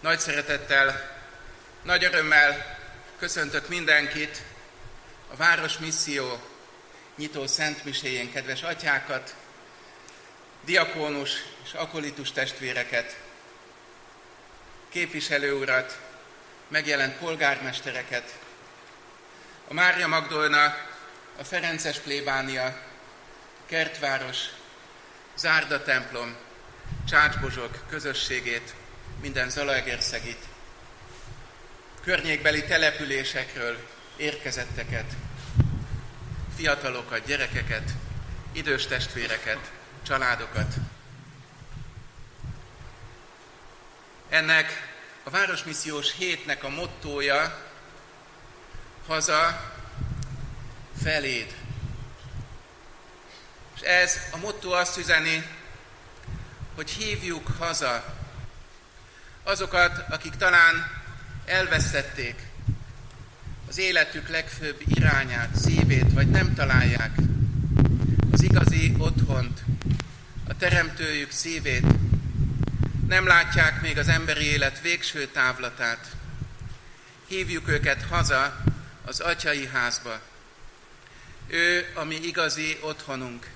Nagy szeretettel, nagy örömmel köszöntök mindenkit a Város Misszió nyitó szentmiséjén, kedves atyákat, diakónus és akolitus testvéreket, képviselő urat, megjelent polgármestereket, a Mária Magdolna, a Ferences plébánia, Kertváros, Zárda templom, Csácsbozsok közösségét, minden Zalaegerszegit, környékbeli településekről érkezetteket, fiatalokat, gyerekeket, idős testvéreket, családokat. Ennek a Városmissziós hétnek a mottója haza feléd. És ez a motto azt üzeni, hogy hívjuk haza azokat, akik talán elvesztették az életük legfőbb irányát, szívét, vagy nem találják az igazi otthont, a teremtőjük szívét, nem látják még az emberi élet végső távlatát. Hívjuk őket haza az atyai házba. Ő a mi igazi otthonunk.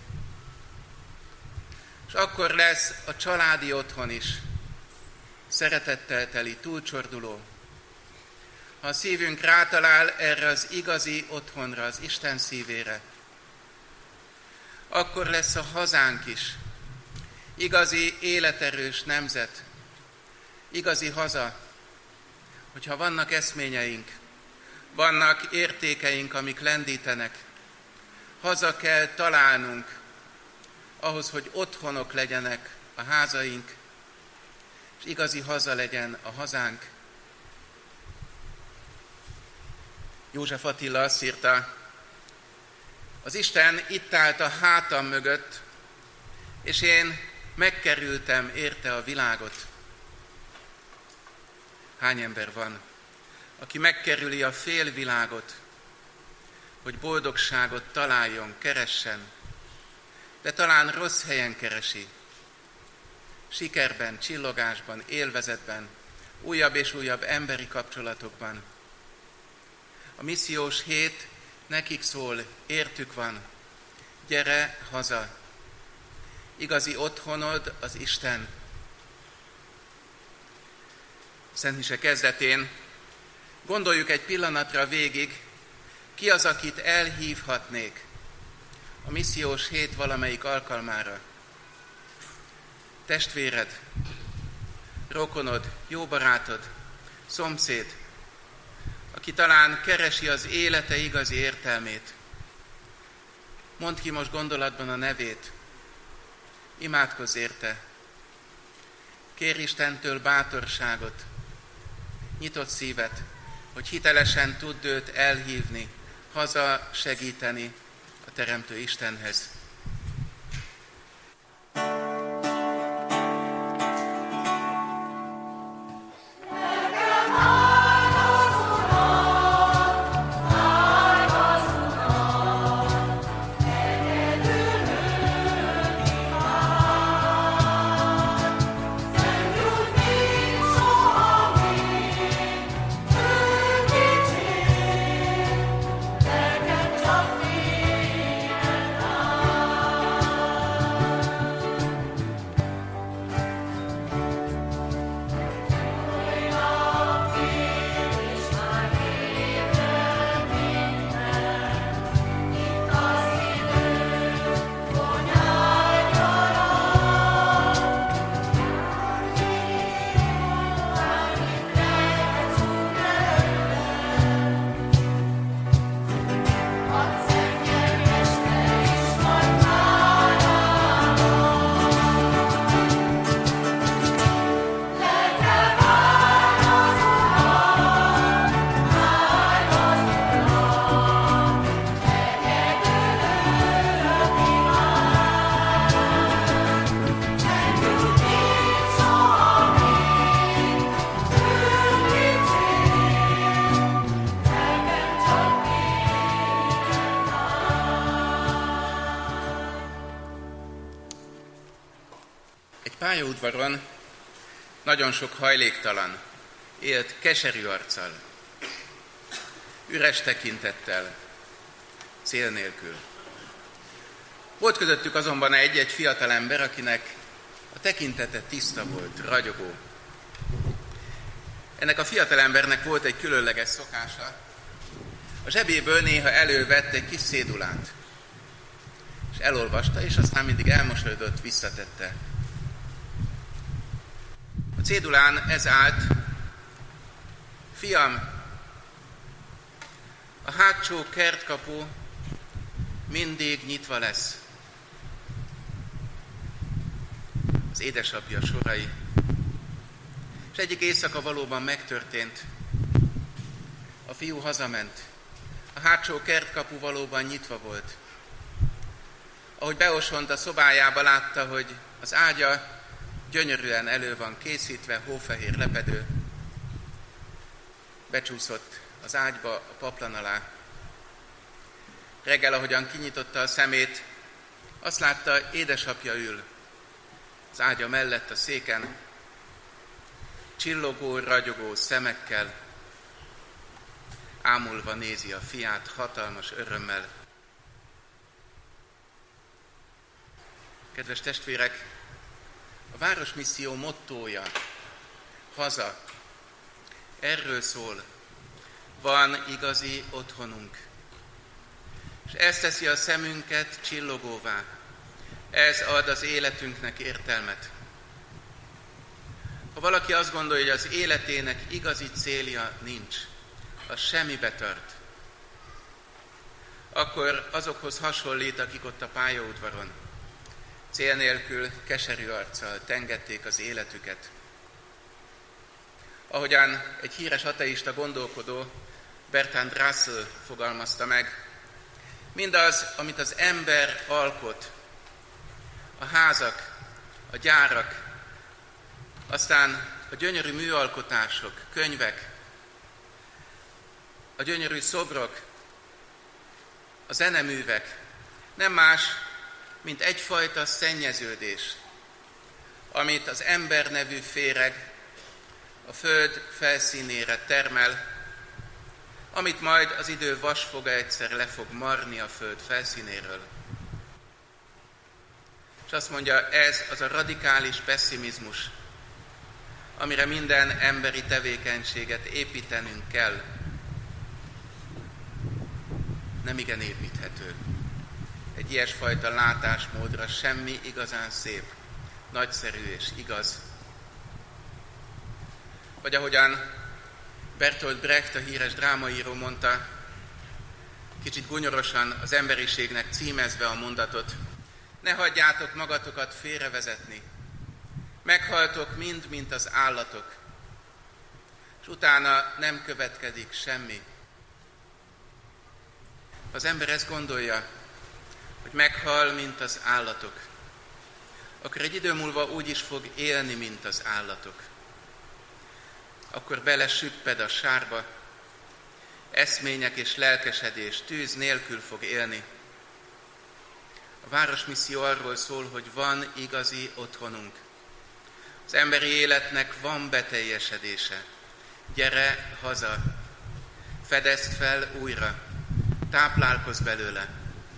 És akkor lesz a családi otthon is szeretettel teli, túlcsorduló. Ha a szívünk rátalál erre az igazi otthonra, az Isten szívére, akkor lesz a hazánk is igazi életerős nemzet, igazi haza, hogyha vannak eszményeink, vannak értékeink, amik lendítenek. Haza kell találnunk ahhoz, hogy otthonok legyenek a házaink, és igazi haza legyen a hazánk. József Attila azt írta, az Isten itt állt a hátam mögött, és én megkerültem érte a világot. Hány ember van, aki megkerüli a félvilágot, hogy boldogságot találjon, keressen, de talán rossz helyen keresi. Sikerben, csillogásban, élvezetben, újabb és újabb emberi kapcsolatokban. A missziós hét nekik szól, értük van, gyere haza. Igazi otthonod az Isten. Szentmise kezdetén gondoljuk egy pillanatra végig, ki az, akit elhívhatnék a missziós hét valamelyik alkalmára. Testvéred, rokonod, jó barátod, szomszéd, aki talán keresi az élete igazi értelmét. Mondd ki most gondolatban a nevét, imádkozz érte, kérj Istentől bátorságot, nyitott szívet, hogy hitelesen tudd őt elhívni, haza segíteni a Teremtő Istenhez. Pályaudvaron nagyon sok hajléktalan élt keserű arccal, üres tekintettel, cél nélkül. Volt közöttük azonban egy-egy fiatal ember, akinek a tekintete tiszta volt, ragyogó. Ennek a fiatal embernek volt egy különleges szokása. A zsebéből néha elővett egy kis cédulát, és elolvasta, és aztán mindig elmosolyodott, visszatette. A cédulán ez állt: fiam, a hátsó kertkapu mindig nyitva lesz. Az édesapja sorai. És egyik éjszaka valóban megtörtént. A fiú hazament. A hátsó kertkapu valóban nyitva volt. Ahogy beosont a szobájába, látta, hogy az ágya gyönyörűen elő van készítve, hófehér lepedő. Becsúszott az ágyba, a paplan alá. Reggel, ahogyan kinyitotta a szemét, azt látta, édesapja ül az ágya mellett a széken, csillogó, ragyogó szemekkel, ámulva nézi a fiát hatalmas örömmel. Kedves testvérek, a Városmisszió mottója, haza, erről szól: van igazi otthonunk. És ez teszi a szemünket csillogóvá. Ez ad az életünknek értelmet. Ha valaki azt gondolja, hogy az életének igazi célja nincs, az semmibe tart, akkor azokhoz hasonlít, akik ott a pályaudvaron cél nélkül, keserű arccal tengették az életüket. Ahogyan egy híres ateista gondolkodó, Bertrand Russell fogalmazta meg, mindaz, amit az ember alkot, a házak, a gyárak, aztán a gyönyörű műalkotások, könyvek, a gyönyörű szobrok, a zeneművek nem más, mint egyfajta szennyeződés, amit az ember nevű féreg a föld felszínére termel, amit majd az idő vasfoga egyszer le fog marni a föld felszínéről. És azt mondja, ez az a radikális pesszimizmus, amire minden emberi tevékenységet építenünk kell. Nem igen építhető. Egy ilyesfajta látásmódra semmi igazán szép, nagyszerű és igaz. Vagy ahogyan Bertolt Brecht, a híres drámaíró mondta, kicsit gunyorosan az emberiségnek címezve a mondatot: ne hagyjátok magatokat félrevezetni, meghaltok mind, mint az állatok, és utána nem következik semmi. Az ember ezt gondolja, hogy meghal, mint az állatok, akkor egy idő múlva úgy is fog élni, mint az állatok. Akkor belesüpped a sárba, eszmények és lelkesedés tűz nélkül fog élni. A Városmisszió arról szól, hogy van igazi otthonunk. Az emberi életnek van beteljesedése. Gyere haza, fedezd fel újra, táplálkozz belőle.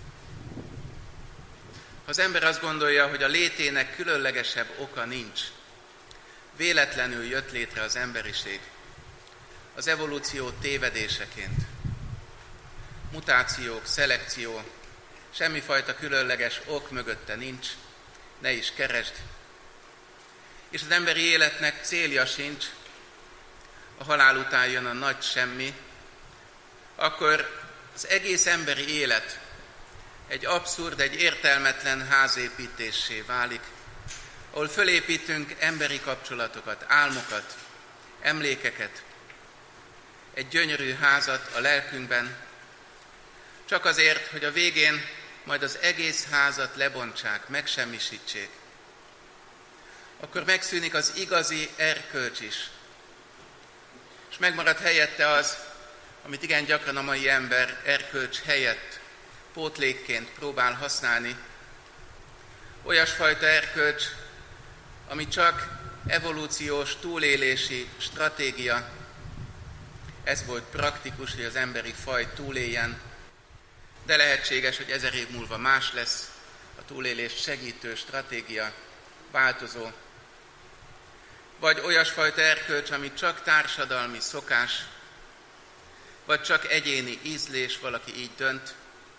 Ha az ember azt gondolja, hogy a létének különlegesebb oka nincs, véletlenül jött létre az emberiség, az evolúció tévedéseként. Mutációk, szelekció, semmifajta különleges ok mögötte nincs, ne is keresd. És az emberi életnek célja sincs, a halál után jön a nagy semmi, akkor az egész emberi élet egy abszurd, egy értelmetlen házépítéssé válik, ahol fölépítünk emberi kapcsolatokat, álmokat, emlékeket, egy gyönyörű házat a lelkünkben, csak azért, hogy a végén majd az egész házat lebontsák, megsemmisítsék. Akkor megszűnik az igazi erkölcs is, és megmarad helyette az, amit igen gyakran a mai ember erkölcs helyett pótlékként próbál használni. Olyasfajta erkölcs, ami csak evolúciós túlélési stratégia. Ez volt praktikus, hogy az emberi faj túléljen, de lehetséges, hogy 1000 év múlva más lesz, a túlélést segítő stratégia, változó. Vagy olyasfajta erkölcs, ami csak társadalmi szokás, vagy csak egyéni ízlés, valaki így dönt.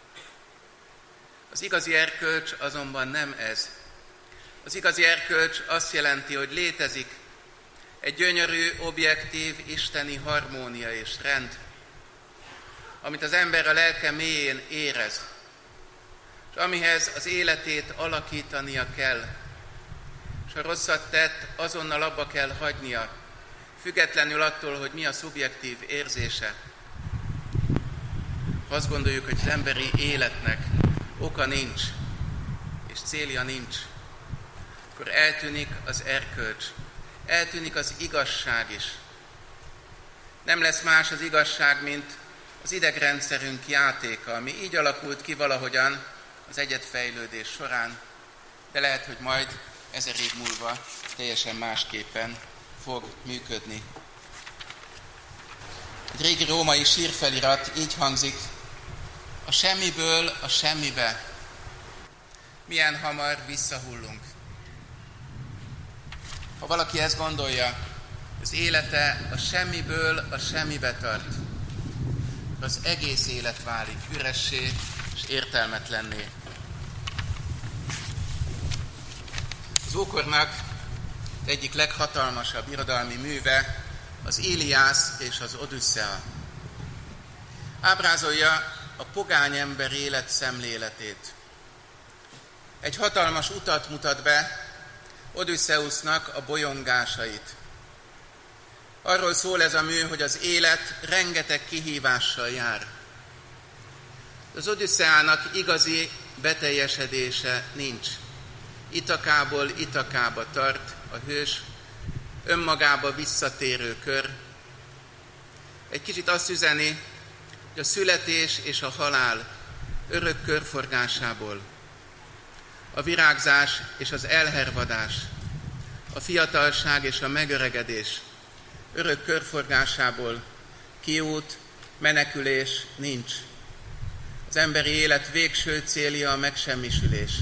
Az igazi erkölcs azonban nem ez. Az igazi erkölcs azt jelenti, hogy létezik egy gyönyörű, objektív, isteni harmónia és rend, amit az ember a lelke mélyén érez, és amihez az életét alakítania kell, és ha rosszat tett, azonnal abba kell hagynia, függetlenül attól, hogy mi a szubjektív érzése. Ha azt gondoljuk, hogy az emberi életnek oka nincs, és célja nincs, akkor eltűnik az erkölcs, eltűnik az igazság is. Nem lesz más az igazság, mint az idegrendszerünk játéka, ami így alakult ki valahogyan az egyedfejlődés során, de lehet, hogy majd 1000 év múlva teljesen másképpen fog működni. Egy régi római sírfelirat így hangzik: a semmiből a semmibe milyen hamar visszahullunk. Ha valaki ezt gondolja, az élete a semmiből a semmibe tart, az egész élet válik üressé és értelmetlenné. Az ókornak egyik leghatalmasabb irodalmi műve az Iliász és az Odüsszea. Ábrázolja a pogány ember élet szemléletét. Egy hatalmas utat mutat be Odüsszeusznak a bolyongásait. Arról szól ez a mű, hogy az élet rengeteg kihívással jár. Az Odüsszeának igazi beteljesedése nincs. Itakából Itakába tart a hős, önmagába visszatérő kör. Egy kicsit azt üzeni, hogy a születés és a halál örök körforgásából, a virágzás és az elhervadás, a fiatalság és a megöregedés örök körforgásából kiút, menekülés nincs. Az emberi élet végső célja a megsemmisülés.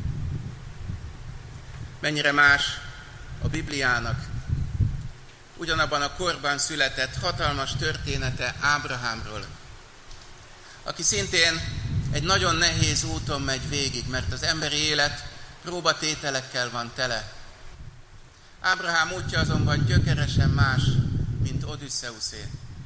Mennyire más a Bibliának ugyanabban a korban született hatalmas története Ábrahámról, aki szintén egy nagyon nehéz úton megy végig, mert az emberi élet próbatételekkel van tele. Ábrahám útja azonban gyökeresen más, mint Odüsszeuszé.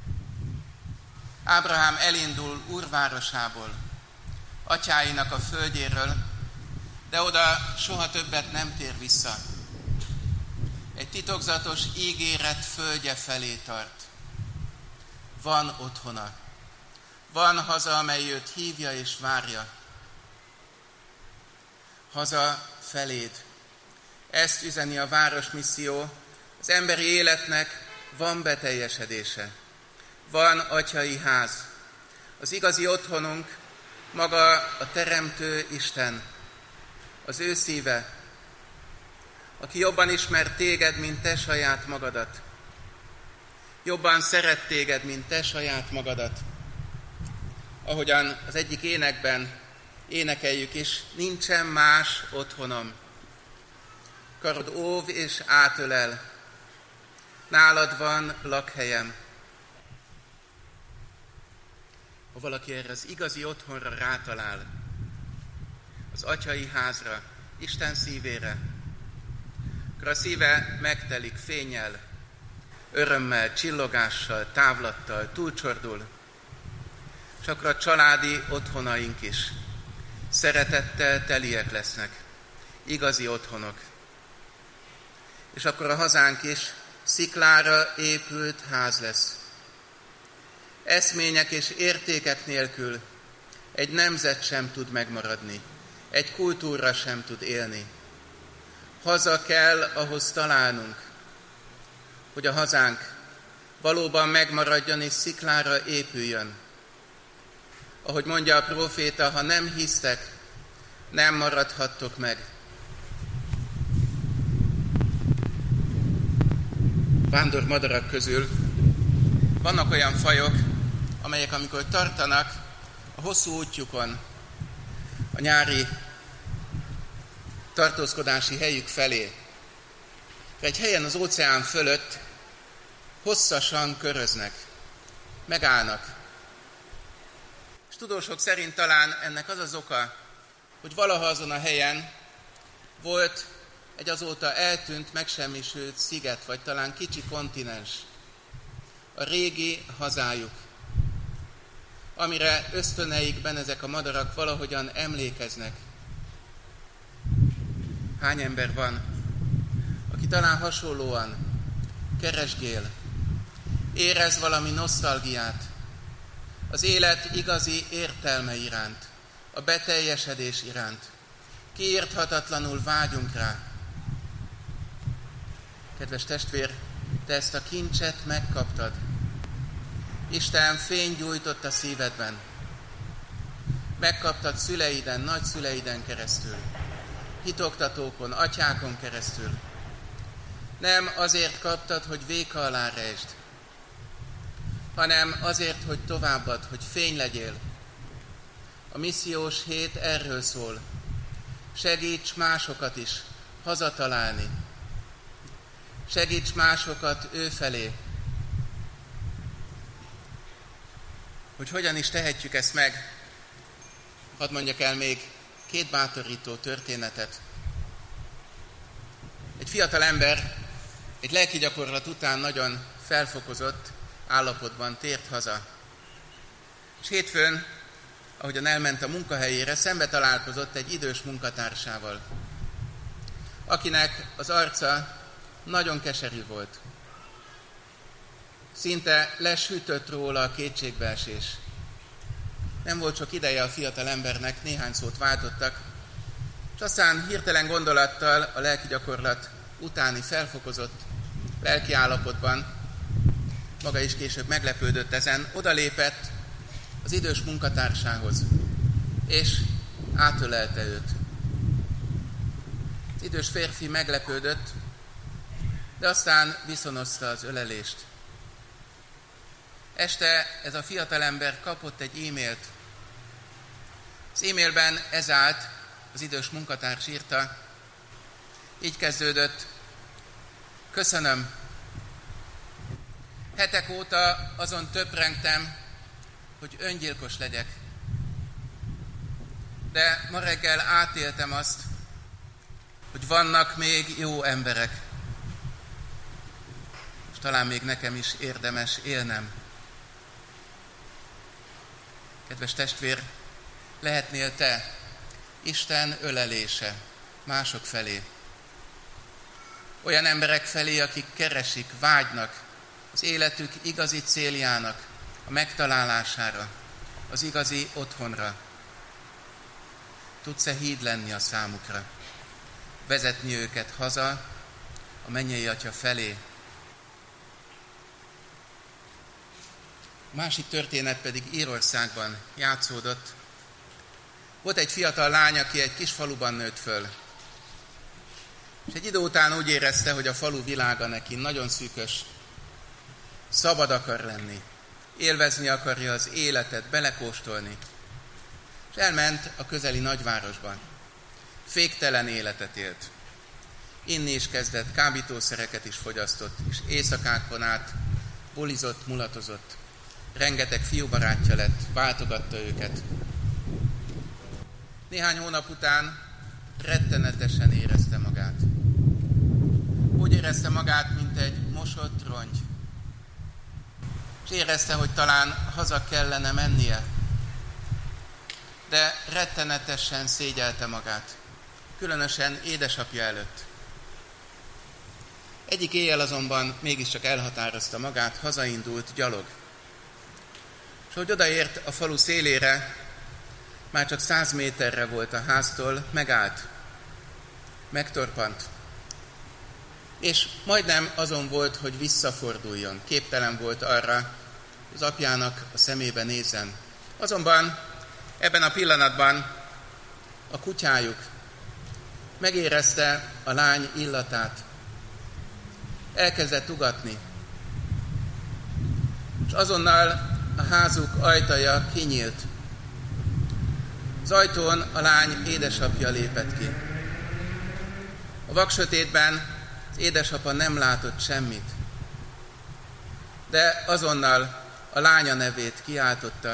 Ábrahám elindul úrvárosából, atyáinak a földjéről, de oda soha többet nem tér vissza. Egy titokzatos ígéret földje felé tart. Van otthona. Van haza, amely őt hívja és várja. Haza feléd. Ezt üzeni a városmisszió. Az emberi életnek van beteljesedése. Van atyai ház. Az igazi otthonunk maga a Teremtő Isten, az ő szíve, aki jobban ismer téged, mint te saját magadat. Jobban szeret téged, mint te saját magadat. Ahogyan az egyik énekben énekeljük is, nincsen más otthonom. Karod óv és átölel, nálad van lakhelyem. Ha valaki erre az igazi otthonra rátalál, az atyai házra, Isten szívére, akkor a szíve megtelik fénnyel, örömmel, csillogással, távlattal, túlcsordul, és akkor a családi otthonaink is szeretettel teliek lesznek, igazi otthonok. És akkor a hazánk is sziklára épült ház lesz. Eszmények és értékek nélkül egy nemzet sem tud megmaradni, egy kultúra sem tud élni. Haza kell ahhoz találnunk, hogy a hazánk valóban megmaradjon és sziklára épüljön. Ahogy mondja a próféta, ha nem hisztek, nem maradhattok meg. vándormadarak közül vannak olyan fajok, amelyek amikor tartanak a hosszú útjukon, a nyári tartózkodási helyük felé, egy helyen az óceán fölött hosszasan köröznek, megállnak. És tudósok szerint talán ennek az az oka, hogy valaha azon a helyen volt egy azóta eltűnt, megsemmisült sziget, vagy talán kicsi kontinens, a régi hazájuk, amire ösztöneikben ezek a madarak valahogyan emlékeznek. Hány ember van, aki talán hasonlóan keresgél, érez valami nosztalgiát az élet igazi értelme iránt, a beteljesedés iránt. Kiírthatatlanul vágyunk rá. Kedves testvér, te ezt a kincset megkaptad. Isten fényt gyújtott a szívedben. Megkaptad szüleiden, nagyszüleiden keresztül, hitoktatókon, atyákon keresztül. Nem azért kaptad, hogy véka alá rejtsd, hanem azért, hogy továbbad, hogy fény legyél. A missziós hét erről szól. Segíts másokat is hazatalálni. Segíts másokat ő felé. Hogy hogyan is tehetjük ezt meg, hadd mondjak el még 2 bátorító történetet. Egy fiatal ember egy lelki gyakorlat után nagyon felfokozott állapotban tért haza. És hétfőn, ahogyan elment a munkahelyére, szembe találkozott egy idős munkatársával, akinek az arca nagyon keserű volt. Szinte lesütött róla a kétségbeesés. Nem volt sok ideje a fiatal embernek, néhány szót váltottak, és aztán hirtelen gondolattal a lelki gyakorlat utáni felfokozott lelki állapotban, maga is később meglepődött ezen, odalépett az idős munkatársához, és átölelte őt. Az idős férfi meglepődött, de aztán viszonozta az ölelést. Este ez a fiatalember kapott egy e-mailt. Az e-mailben ez állt, az idős munkatárs írta, így kezdődött: köszönöm. Hetek óta azon töprengtem, hogy öngyilkos legyek. De ma reggel átéltem azt, hogy vannak még jó emberek. És talán még nekem is érdemes élnem. Kedves testvér, lehetnél te Isten ölelése mások felé. Olyan emberek felé, akik keresik, vágynak az életük igazi céljának, a megtalálására, az igazi otthonra. Tudsz-e híd lenni a számukra? Vezetni őket haza, a mennyei Atya felé? A másik történet pedig Írországban játszódott. Volt egy fiatal lány, aki egy kis faluban nőtt föl. És egy idő után úgy érezte, hogy a falu világa neki nagyon szűkös. Szabad akar lenni. Élvezni akarja az életet, belekóstolni. És elment a közeli nagyvárosban. Féktelen életet élt. Inni is kezdett, kábítószereket is fogyasztott, és éjszakákon át bulizott, mulatozott. Rengeteg fiúbarátja lett, váltogatta őket. Néhány hónap után rettenetesen érezte magát. Úgy érezte magát, mint egy mosott rongy. És érezte, hogy talán haza kellene mennie. De rettenetesen szégyelte magát, különösen édesapja előtt. Egyik éjjel azonban mégiscsak elhatározta magát, hazaindult gyalog. És hogy odaért a falu szélére, már csak 100 méterre volt a háztól, megállt, megtorpant. És majdnem azon volt, hogy visszaforduljon. Képtelen volt arra, az apjának a szemébe nézzen. Azonban ebben a pillanatban a kutyájuk megérezte a lány illatát. elkezdett ugatni. És azonnal a házuk ajtaja kinyílt. Az ajtón a lány édesapja lépett ki. A vaksötétben az édesapa nem látott semmit, de azonnal a lánya nevét kiáltotta.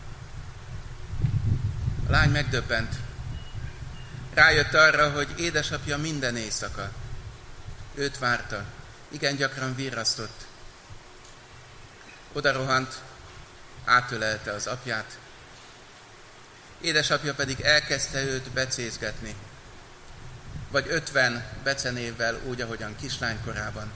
A lány megdöbbent. Rájött arra, hogy édesapja minden éjszaka őt várta, igen gyakran virrasztott. Oda rohant, átölelte az apját. Édesapja pedig elkezdte őt becézgetni, vagy 50 becenévvel, úgy, ahogyan kislánykorában.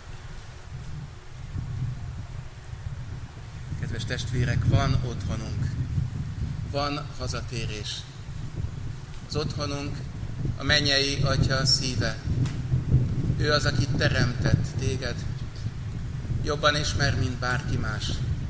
Kedves testvérek, van otthonunk, van hazatérés. Az otthonunk a mennyei Atya szíve. Ő az, aki teremtett téged, jobban ismer, mint bárki más.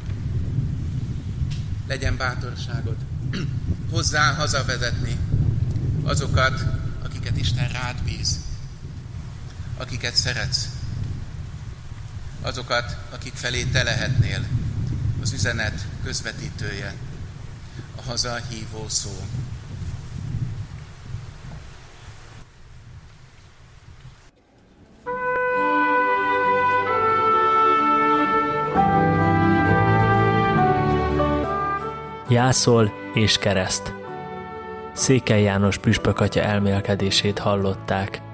Legyen bátorságod hozzá hazavezetni azokat, akiket Isten rád bíz, akiket szeretsz, azokat, akik felé te lehetnél az üzenet közvetítője, a hazahívó szó. Jászol és kereszt. Székely János püspök atya elmélkedését hallották.